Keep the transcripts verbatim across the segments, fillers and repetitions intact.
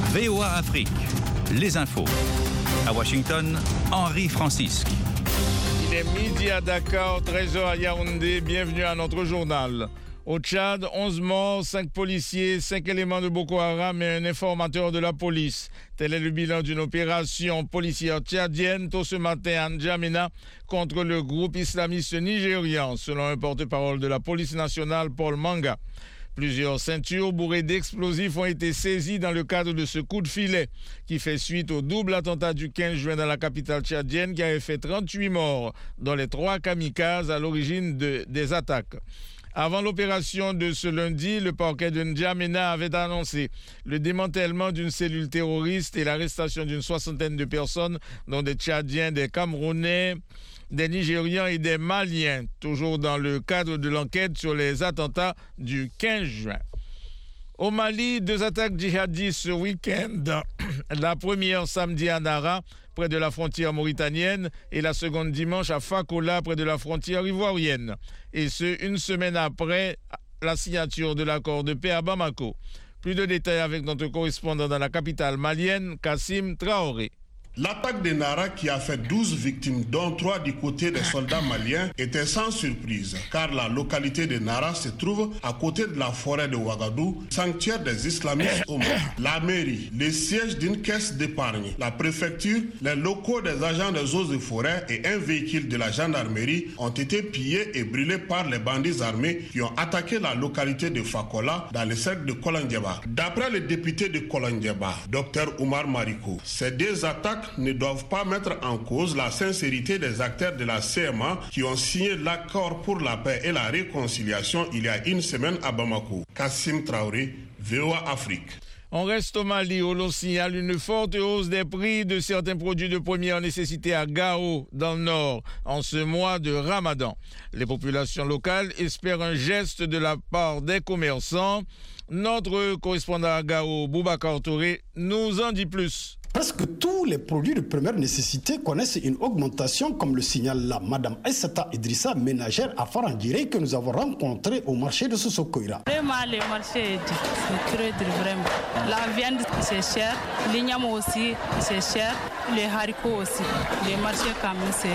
V O A Afrique, les infos. À Washington, Henri Francisque. Il est midi à Dakar, treize heures à Yaoundé. Bienvenue à notre journal. Au Tchad, onze morts, cinq policiers, cinq éléments de Boko Haram et un informateur de la police. Tel est le bilan d'une opération policière tchadienne tôt ce matin à N'Djamena contre le groupe islamiste nigérian, selon un porte-parole de la police nationale, Paul Manga. Plusieurs ceintures bourrées d'explosifs ont été saisies dans le cadre de ce coup de filet qui fait suite au double attentat du quinze juin dans la capitale tchadienne qui avait fait trente-huit morts, dont les trois kamikazes à l'origine de, des attaques. Avant l'opération de ce lundi, le parquet de N'Djamena avait annoncé le démantèlement d'une cellule terroriste et l'arrestation d'une soixantaine de personnes, dont des Tchadiens, des Camerounais, des Nigérians et des Maliens, toujours dans le cadre de l'enquête sur les attentats du quinze juin. Au Mali, deux attaques djihadistes ce week-end. La première samedi à Nara, près de la frontière mauritanienne, et la seconde dimanche à Fakola, près de la frontière ivoirienne. Et ce, une semaine après la signature de l'accord de paix à Bamako. Plus de détails avec notre correspondant dans la capitale malienne, Kassim Traoré. L'attaque de Nara, qui a fait douze victimes, dont trois du côté des soldats maliens, était sans surprise, car la localité de Nara se trouve à côté de la forêt de Ouagadougou, sanctuaire des islamistes au Mali. La mairie, le siège d'une caisse d'épargne, la préfecture, les locaux des agents des eaux et forêts et un véhicule de la gendarmerie ont été pillés et brûlés par les bandits armés qui ont attaqué la localité de Fakola dans le cercle de Kolondiaba. D'après le député de Kolondiaba, Dr Oumar Mariko, ces deux attaques ne doivent pas mettre en cause la sincérité des acteurs de la C M A qui ont signé l'accord pour la paix et la réconciliation il y a une semaine à Bamako. Kassim Traoré, V O A Afrique. On reste au Mali où l'on signale une forte hausse des prix de certains produits de première nécessité à Gao, dans le nord, en ce mois de Ramadan. Les populations locales espèrent un geste de la part des commerçants. Notre correspondant à Gao, Boubacar Touré, nous en dit plus. Presque tous les produits de première nécessité connaissent une augmentation, comme le signale la Madame Aïssata Idrissa, ménagère à Farangiré, que nous avons rencontrée au marché de Sosokoira. Vraiment, le marché est très dur, vraiment. La viande, c'est cher. L'igname aussi, c'est cher. Les haricots aussi. Les marchés, quand même, c'est,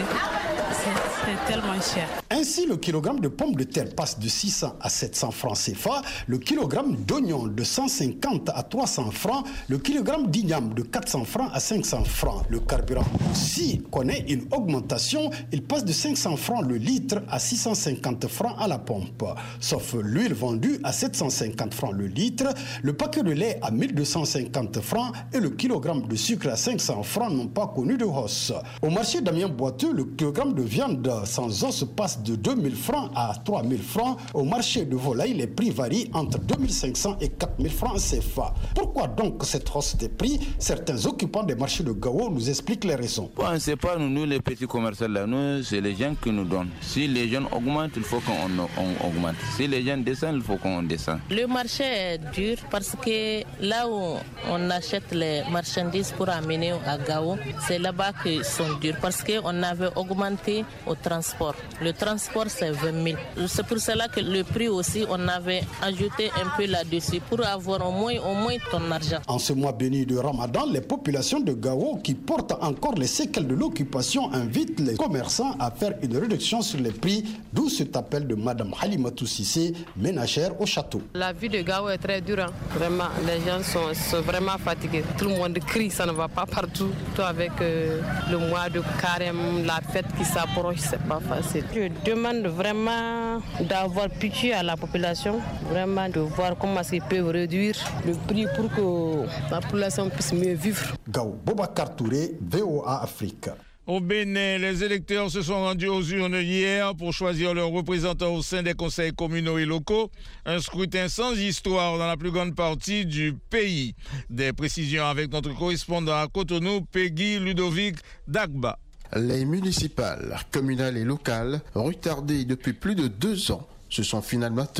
c'est, c'est tellement cher. Ainsi, le kilogramme de pommes de terre passe de six cents à sept cents francs C F A, le kilogramme d'oignon de cent cinquante à trois cents francs, le kilogramme d'igname de quatre cents francs à cinq cents francs. Le carburant aussi connaît une augmentation, il passe de cinq cents francs le litre à six cent cinquante francs à la pompe. Sauf l'huile vendue à sept cent cinquante francs le litre, le paquet de lait à mille deux cent cinquante francs et le kilogramme de sucre à cinq cents francs n'ont pas connu de hausse. Au marché d'Amiens Boiteux, le kilogramme de viande sans os passe de deux mille francs à trois mille francs. Au marché de volaille, les prix varient entre deux mille cinq cents et quatre mille francs C F A. Pourquoi donc cette hausse des prix? Certains occupants des marchés de Gao nous expliquent les raisons. Bon, c'est pas nous, nous les petits commerçants là, nous c'est les gens qui nous donnent. Si les gens augmentent, il faut qu'on on augmente. Si les gens descendent, il faut qu'on descende. Le marché est dur parce que là où on achète les marchandises pour amener à Gao, c'est là-bas qu'ils sont durs parce qu'on avait augmenté au transport. Le transport c'est vingt mille. C'est pour cela que le prix aussi, on avait ajouté un peu là-dessus pour avoir au moins, au moins ton argent. En ce mois béni de Ramadan, les populations de Gao qui portent encore les séquelles de l'occupation invitent les commerçants à faire une réduction sur les prix, d'où cet appel de Madame Halimatou Sissé, ménagère au château. La vie de Gao est très dure, hein. Vraiment, les gens sont, sont vraiment fatigués. Tout le monde crie, ça ne va pas partout. Tout avec euh, le mois de carême, la fête qui s'approche, c'est pas facile. Je demande vraiment d'avoir pitié à la population, vraiment de voir comment ils peuvent réduire le prix pour que la population puisse mieux vivre. Gao, Boubacar Touré, V O A Afrique. Au Bénin, les électeurs se sont rendus aux urnes hier pour choisir leurs représentants au sein des conseils communaux et locaux. Un scrutin sans histoire dans la plus grande partie du pays. Des précisions avec notre correspondant à Cotonou, Peggy Ludovic Dagba. Les municipales, communales et locales, retardées depuis plus de deux ans, se sont finalement tenues.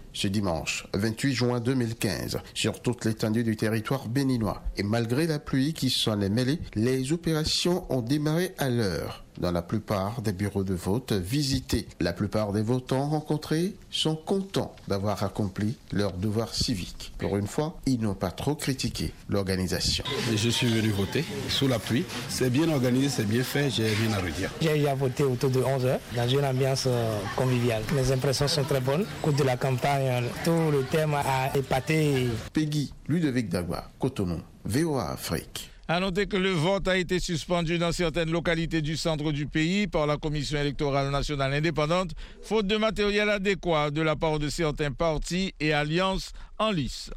ce dimanche vingt-huit juin deux mille quinze sur toute l'étendue du territoire béninois. Et malgré la pluie qui s'en est mêlée, les opérations ont démarré à l'heure dans la plupart des bureaux de vote visités. La plupart des votants rencontrés sont contents d'avoir accompli leur devoir civique. Pour une fois, ils n'ont pas trop critiqué l'organisation. Je suis venu voter sous la pluie. C'est bien organisé, c'est bien fait, j'ai rien à redire. J'ai eu à voter autour de onze heures dans une ambiance conviviale. Les impressions sont très bonnes. Au cours de la campagne, tout le thème a épaté. Peggy Ludovic Dagba, Cotonou, V O A Afrique. À noter que le vote a été suspendu dans certaines localités du centre du pays par la Commission électorale nationale indépendante, faute de matériel adéquat de la part de certains partis et alliances en lice.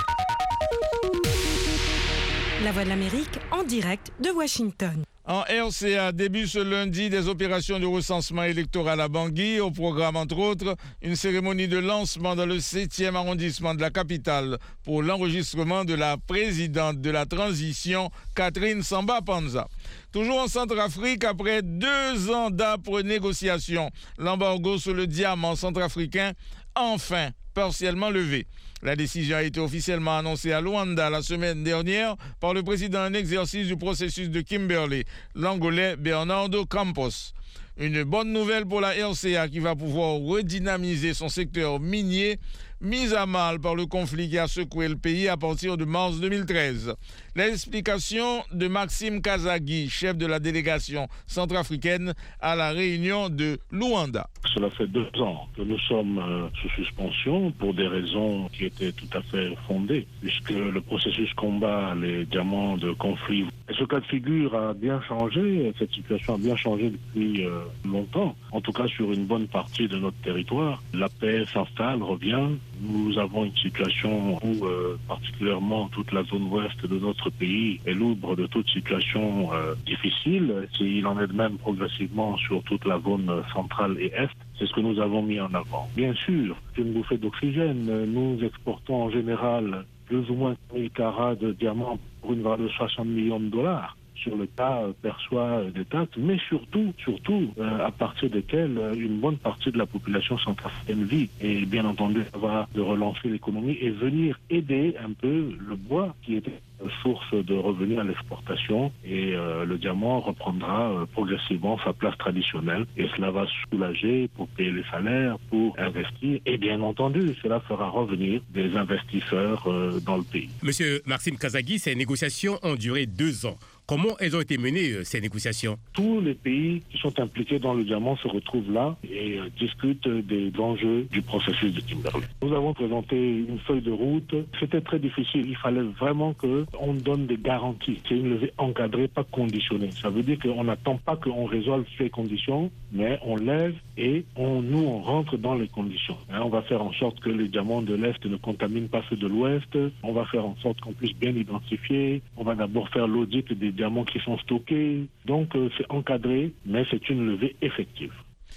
La Voix de l'Amérique en direct de Washington. En R C A, début ce lundi des opérations de recensement électoral à Bangui. Au programme, entre autres, une cérémonie de lancement dans le septième arrondissement de la capitale pour l'enregistrement de la présidente de la transition, Catherine Samba Panza. Toujours en Centrafrique, après deux ans d'âpres négociations, l'embargo sur le diamant centrafricain, enfin partiellement levé. La décision a été officiellement annoncée à Luanda la semaine dernière par le président en exercice du processus de Kimberley, l'Angolais Bernardo Campos. Une bonne nouvelle pour la R C A qui va pouvoir redynamiser son secteur minier, mis à mal par le conflit qui a secoué le pays à partir de mars deux mille treize. L'explication de Maxime Kazagui, chef de la délégation centrafricaine à la réunion de Luanda. Cela fait deux ans que nous sommes euh, sous suspension pour des raisons qui étaient tout à fait fondées, puisque le processus combat les diamants de conflit. Et ce cas de figure a bien changé, cette situation a bien changé depuis euh, longtemps, en tout cas sur une bonne partie de notre territoire. La paix s'installe, revient. Nous avons une situation où euh, particulièrement toute la zone ouest de notre pays est libre de toute situation euh, difficile. Il en est de même progressivement sur toute la zone centrale et est. C'est ce que nous avons mis en avant. Bien sûr, c'est une bouffée d'oxygène. Nous exportons en général plus ou moins mille carats de diamants pour une valeur de soixante millions de dollars. Sur le cas euh, perçoit des taxes, mais surtout, surtout euh, à partir desquelles euh, une bonne partie de la population centrafricaine vit. Et bien entendu, ça va de relancer l'économie et venir aider un peu le bois qui était source de revenus à l'exportation, et euh, le diamant reprendra euh, progressivement sa place traditionnelle et cela va soulager pour payer les salaires, pour investir, et bien entendu cela fera revenir des investisseurs euh, dans le pays. Monsieur Maxime Kazagui, ces négociations ont duré deux ans. Comment elles ont été menées, ces négociations? Tous les pays qui sont impliqués dans le diamant se retrouvent là et euh, discutent des enjeux du processus de Kimberley. Nous avons présenté une feuille de route. C'était très difficile. Il fallait vraiment qu'on donne des garanties. C'est une levée encadrée, pas conditionnée. Ça veut dire qu'on n'attend pas qu'on résolve ces conditions, mais on lève et on, nous, on rentre dans les conditions. Hein, on va faire en sorte que les diamants de l'Est ne contaminent pas ceux de l'Ouest. On va faire en sorte qu'on puisse bien identifier. On va d'abord faire l'audit des diamants qui sont stockés. Donc euh, c'est encadré, mais c'est une levée effective.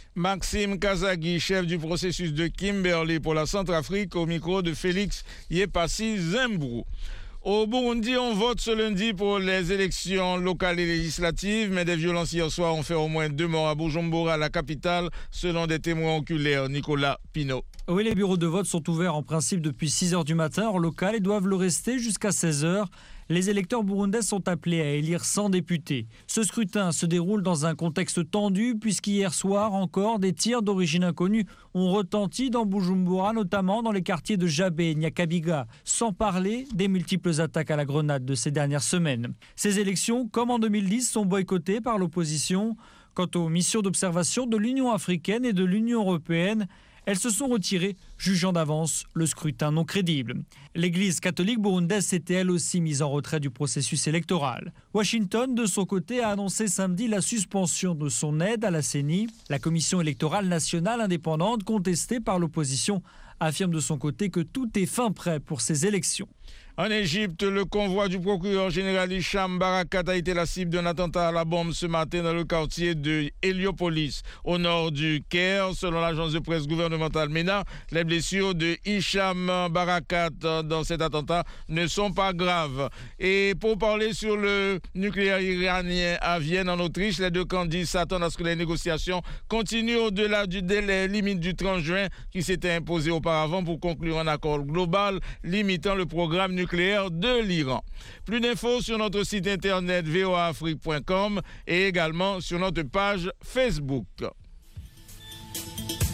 Maxime Kazagui, chef du processus de Kimberley pour la Centrafrique, au micro de Félix Yepassi Zembrou. Au Burundi, on vote ce lundi pour les élections locales et législatives, mais des violences hier soir ont fait au moins deux morts à Bujumbura, la capitale, selon des témoins oculaires. Nicolas Pinault. Oui, les bureaux de vote sont ouverts en principe depuis six heures du matin en local et doivent le rester jusqu'à seize heures. Les électeurs burundais sont appelés à élire cent députés. Ce scrutin se déroule dans un contexte tendu puisqu'hier soir encore, des tirs d'origine inconnue ont retenti dans Bujumbura, notamment dans les quartiers de Jabé et Nyakabiga, sans parler des multiples attaques à la grenade de ces dernières semaines. Ces élections, comme en deux mille dix, sont boycottées par l'opposition. Quant aux missions d'observation de l'Union africaine et de l'Union européenne, elles se sont retirées, jugeant d'avance le scrutin non crédible. L'Église catholique burundaise s'était elle aussi mise en retrait du processus électoral. Washington, de son côté, a annoncé samedi la suspension de son aide à la C E N I. La Commission électorale nationale indépendante, contestée par l'opposition, affirme de son côté que tout est fin prêt pour ces élections. En Égypte, le convoi du procureur général Hicham Barakat a été la cible d'un attentat à la bombe ce matin dans le quartier de Héliopolis, au nord du Caire. Selon l'agence de presse gouvernementale MENA, les blessures de Hicham Barakat dans cet attentat ne sont pas graves. Et pour parler sur le nucléaire iranien à Vienne, en Autriche, les deux candidats s'attendent à ce que les négociations continuent au-delà du délai limite du trente juin qui s'était imposé auparavant pour conclure un accord global limitant le programme nucléaire de l'Iran. Plus d'infos sur notre site internet v o a afrique point com et également sur notre page Facebook.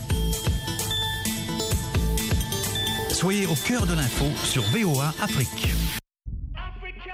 Soyez au cœur de l'info sur V O A Afrique.